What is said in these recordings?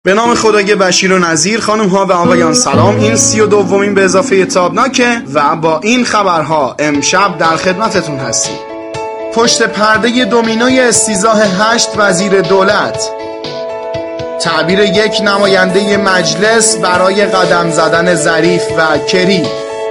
به نام خدای بشیر و نذیر. خانم ها و آقایان سلام، این 32مین به اضافه تابناکه و با این خبرها امشب در خدمتتون هستیم. پشت پرده دومینوی استیضاح 8 وزیر دولت، تعبیر یک نماینده مجلس برای قدم زدن ظریف و کری،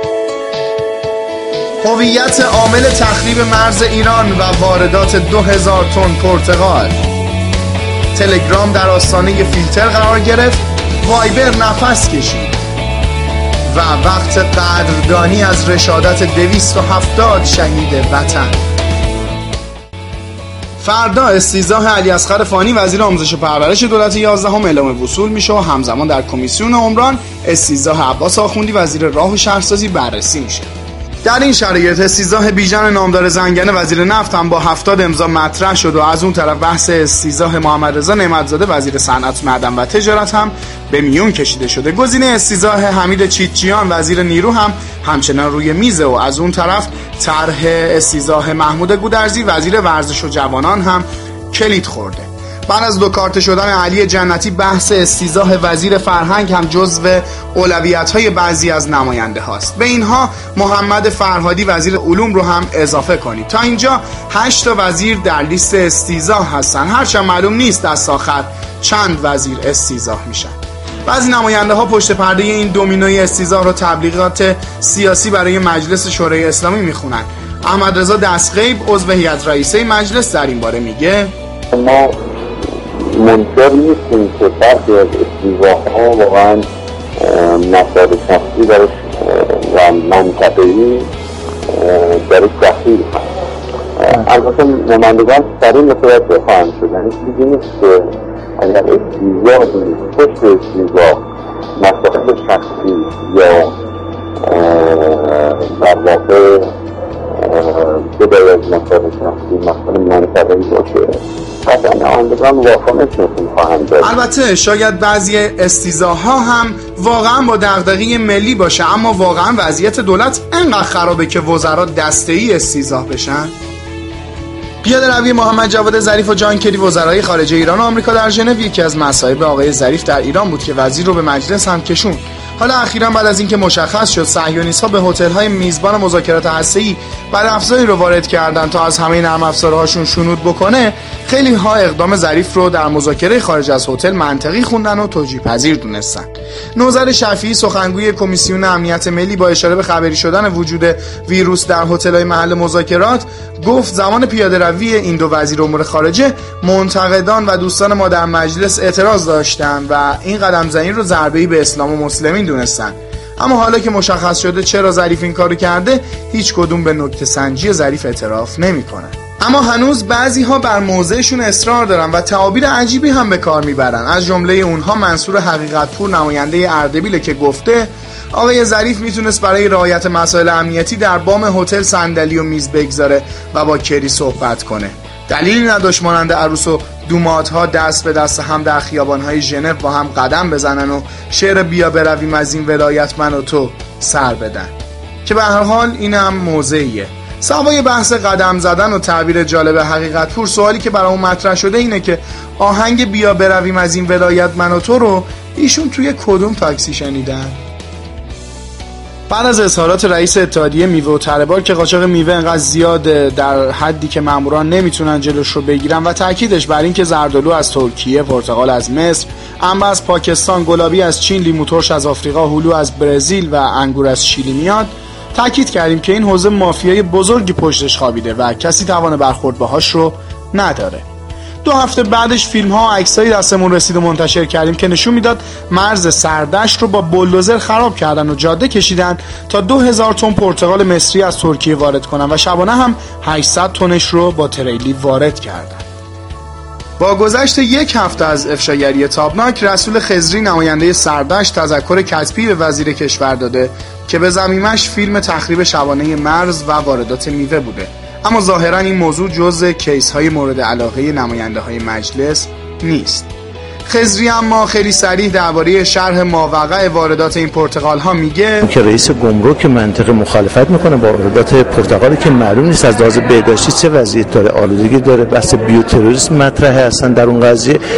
هویت عامل تخریب مرز ایران و واردات 2000 تن پرتقال، تلگرام در آستانه فیلتر قرار گرفت، وایبر نفس کشید و وقت قدردانی از رشادت 270 شهید وطن. فردا استیضاح علیاصغر فانی وزیر آموزش و پرورش دولت 11 اعلام وصول میشه و همزمان در کمیسیون عمران استیضاح عباس آخوندی وزیر راه و شهرسازی بررسی میشه. در این شرایط استیضاح بیژن نامدار زنگنه وزیر نفت هم با 70 امضا مطرح شد و از اون طرف بحث استیضاح محمد رضا نعمتزاده وزیر صنعت، معدن و تجارت هم به میون کشیده شده. گزینه استیضاح حمید چیتچیان وزیر نیرو هم همچنان روی میزه و از اون طرف طرح استیضاح محمود گودرزی وزیر ورزش و جوانان هم کلید خورده. بعد از دو کارت شدن علی جنتی بحث استیضاح وزیر فرهنگ هم جزو اولویت‌های بعضی از نماینده هاست. به اینها محمد فرهادی وزیر علوم رو هم اضافه کنید. تا اینجا 8 تا وزیر در لیست استیضاح هستن، هرچند معلوم نیست دست آخر چند وزیر استیضاح میشن. بعضی نماینده ها پشت پرده این دومینوی استیضاح رو تبلیغات سیاسی برای مجلس شورای اسلامی میخونن. احمد رضا دستغیب عضو هیئت رئیسه مجلس در این باره میگه ما منکر نیستیم که برخی از استیضاح‌ها واقعا مسائل شخصی درش و منطقه‌ای درش دخیل هست. البته نمایندگان سریع متوجه خواهند شد، یعنی چیزی نیست که اگر استیضاحی پشت استیضاح مسائل شخصی یا در واقع جدای از مسائل شخصی مسائل منطقه‌ای باشه البته شاید بعضی استیضاح‌ها هم واقعا با دغدغه ملی باشه، اما واقعا وضعیت دولت انقدر خرابه که وزرا دسته‌ای استیضاح بشن؟ پیاده روی محمد جواد ظریف و جان کری وزرای خارجه ایران و آمریکا در ژنو یکی از مصائب آقای ظریف در ایران بود که وزیر رو به مجلس هم کشوند. حالا اخیراً بعد از اینکه مشخص شد صهیونیست‌ها به هتل‌های میزبان مذاکرات هسته‌ای بدافزاری رو وارد کردن تا از همه نرم افزارهاشون شنود بکنه، خیلی ها اقدام ظریف رو در مذاکره خارج از هتل منطقی خوندن و توجیه پذیر دونستن. نوذر شفیعی سخنگوی کمیسیون امنیت ملی با اشاره به خبری شدن وجود ویروس در هتل‌های محل مذاکرات گفت زمان پیاده روی این دو وزیر امور خارجه منتقدان و دوستان ما در مجلس اعتراض داشتن و این قدم زنی رو ضربه‌ای به اسلام و مسلمین دونستن. اما حالا که مشخص شده چرا ظریف این کارو کرده، هیچ کدوم به نکته سنجی ظریف اعتراف نمی‌کنن. اما هنوز بعضی ها بر موضعشون اصرار دارن و تعابیر عجیبی هم به کار میبرن. از جمله اونها منصور حقیقتپور نماینده اردبیل که گفته آقای ظریف میتونست برای رعایت مسائل امنیتی در بام هتل صندلی و میز بگذاره و با کری صحبت کنه. دلیلی نداشت مانند عروس و دومات‌ها دست به دست هم در خیابان‌های ژنو با هم قدم بزنن و شعر بیا برویم از این ولایت من و تو سر بدن، که به هر حال اینم موضعیه. سوای بحث قدم زدن و تعبیر جالب حقیقتپور، سوالی که برای اون مطرح شده اینه که آهنگ بیا برویم از این ولایت من و تو رو ایشون توی کدوم تاکسی شنیدن؟ بعد از اظهارات رئیس اتحادیه میوه و تره‌بار که قاچاق میوه انقدر زیاده در حدی که ماموران نمیتونن جلوش رو بگیرن و تاکیدش بر این که زردالو از ترکیه، پرتقال از مصر، انبه از پاکستان، گلابی از چین، لیمو ترش از آفریقا، هلو از برزیل و انگور از شیلی میاد، تاکید کردیم که این حوزه مافیای بزرگی پشتش خوابیده و کسی توان برخورد باهاش رو نداره. 2 هفته بعدش فیلم ها و عکسایی دستمون رسید و منتشر کردیم که نشون میداد مرز سردشت رو با بولدوزر خراب کردن و جاده کشیدن تا 2000 تن پرتقال مصری از ترکیه وارد کنن و شبانه هم 800 تنش رو با تریلی وارد کردن. با گذشت 1 هفته از افشاگری تابناک، رسول خضری نماینده سردشت تذکر کتبی به وزیر کشور داده که به ضمیمش فیلم تخریب شبانه مرز و واردات میوه بوده. اما ظاهرا این موضوع جزء کیس های مورد علاقه نماینده های مجلس نیست. خضری اما خیلی صریح درباره شرح ماوقع واردات این پرتقال ها میگه که رئیس گمرک منطقه مخالفت میکنه با واردات پرتقالی که معلوم نیست از لحاظ بهداشتی چه وضعیت داره، آلودگی داره، بحث بیوتروریسم مطرحه اصلا در اون قضیه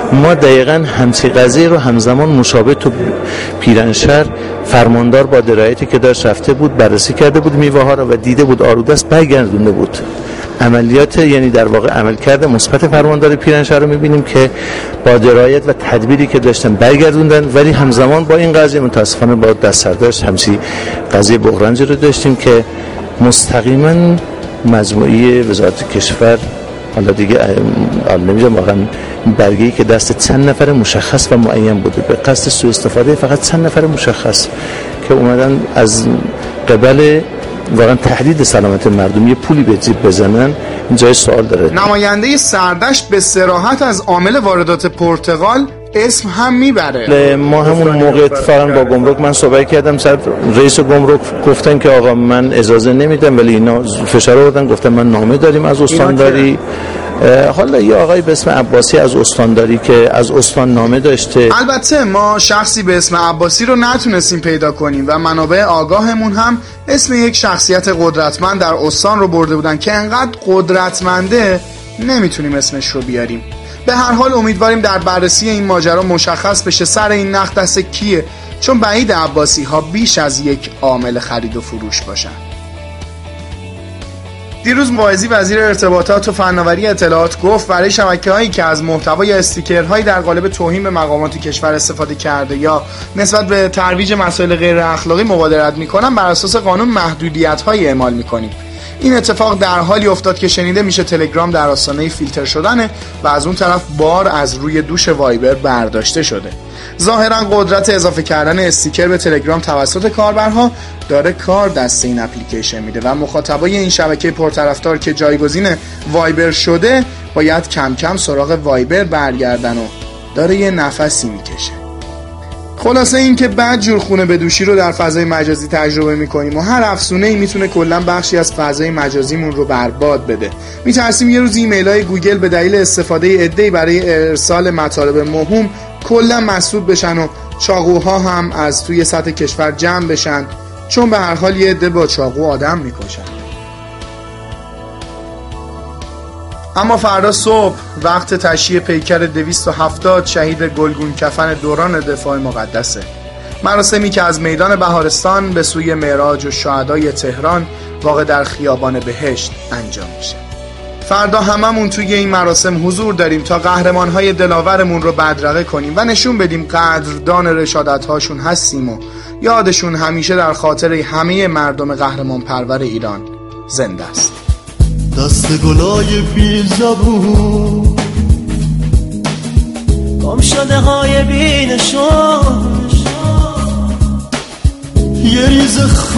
ما دقیقاً همچین قضیه رو همزمان مشابه تو پیرانشهر فرماندار با درایتی که داشت رفته بود بررسی کرده بود میوه ها رو و دیده بود آلوده است برگردونده بود. عملیات یعنی در واقع عملکرد مثبت فرماندار پیرانشهر رو می‌بینیم که با درایت و تدبیری که داشتن برگردوندن، ولی همزمان با این قضیه متاسفانه با دست سرداشت همچین قضیه بغرنجی رو داشتیم که مستقیما مجموعه وزارت کشور حالا دیگه نمی‌دونم واقعا برگه‌ای که دست چند نفر مشخص و معین بوده به قصد سوء استفاده فقط چند نفر مشخص که اومدن از قبل واقعا تهدید سلامت مردم یه پولی به جیب بزنن، این جای سوال داره. نماینده سردشت به صراحت از عامل واردات پرتقال اسم هم میبره. ما همون موقع اتفاقا با گمرک من صحبت کردم، سر رئیس گمرک گفتن که آقا من اجازه نمیدم، ولی اینا فشار آوردن گفتن من نامه داریم از استانداری. حالا یه آقای به اسم عباسی از استانداری که از استان نامه داشته. البته ما شخصی به اسم عباسی رو نتونستیم پیدا کنیم و منابع آگاهمون هم اسم یک شخصیت قدرتمند در استان رو برده بودن که انقدر قدرتمنده نمیتونیم اسمش رو بیاریم. به هر حال امیدواریم در بررسی این ماجرا مشخص بشه سر این نخ دست کیه، چون بعید عباسی ها بیش از یک عامل خرید و فروش باشن. دیروز واعظی وزیر ارتباطات و فناوری اطلاعات گفت برای شبکه‌هایی که از محتوای استیکرهایی در قالب توهین به مقامات کشور استفاده کرده یا نسبت به ترویج مسائل غیر اخلاقی مبادرت می‌کنن بر اساس قانون محدودیت‌هایی اعمال می‌کنیم. این اتفاق در حالی افتاد که شنیده میشه تلگرام در آستانه فیلتر شدنه و از اون طرف بار از روی دوش وایبر برداشته شده. ظاهرا قدرت اضافه کردن استیکر به تلگرام توسط کاربرها داره کار دست این اپلیکیشن میده و مخاطبای این شبکه پرطرفدار که جایگزین وایبر شده باید کم کم سراغ وایبر برگردن و داره یه نفسی میکشه. خلاصه این که بعد جور خونه بدوشی رو در فضای مجازی تجربه میکنیم و هر افسونه‌ای میتونه کلا بخشی از فضای مجازیمون رو برباد بده. میترسیم یه روز ایمیل‌های گوگل به دلیل استفاده عده‌ای برای ارسال مطالب موهوم کلا مسدود بشن و چاقوها هم از توی سطح کشور جمع بشن، چون به هر حال یه عده با چاقو آدم میکشن. اما فردا صبح وقت تشییع پیکر 270 شهید گلگون کفن دوران دفاع مقدسه، مراسمی که از میدان بهارستان به سوی معراج و شهدای تهران واقع در خیابان بهشت انجام میشه. فردا هممون توی این مراسم حضور داریم تا قهرمانهای دلاورمون رو بدرقه کنیم و نشون بدیم قدردان رشادت‌هاشون هستیم و یادشون همیشه در خاطر همه مردم قهرمان پرور ایران زنده است. دست گلای بی زبون گم شده های بی نشان، یه ریز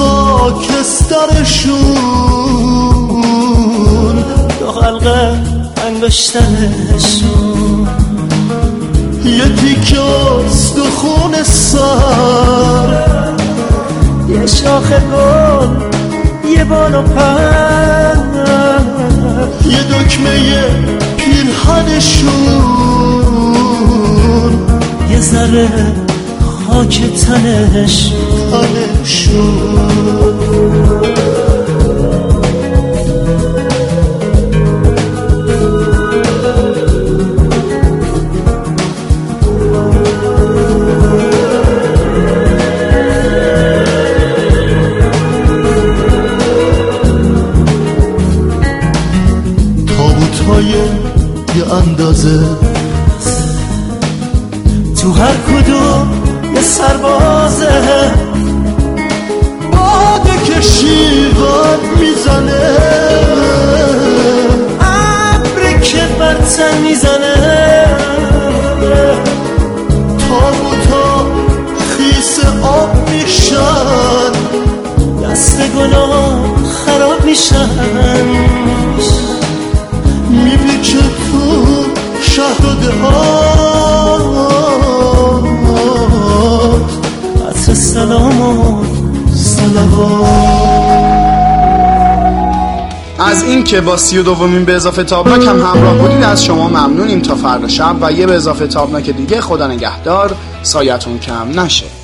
خاکسترشون دو حلقه انگشترشون، یه تیکه استخون سر، یه شاخه گل، یه بال و پر، یه دکمه پیرهنشون، یه ذره خاک تنشون. یه اندازه تو هر کدوم یه سربازه، باده که شیغان میزنه، ابری که برتن میزنه، تابوتا خیس آب میشن، دست گناه خراب میشن، میپیچه تو شهر و دهات، عطر سلام و صلوات. از این که با 32مین به اضافه تابناک هم همراه بودید از شما ممنونیم. تا فردا شب و یه به اضافه تابناک دیگه. خدا نگهدار، سایتون کم نشه.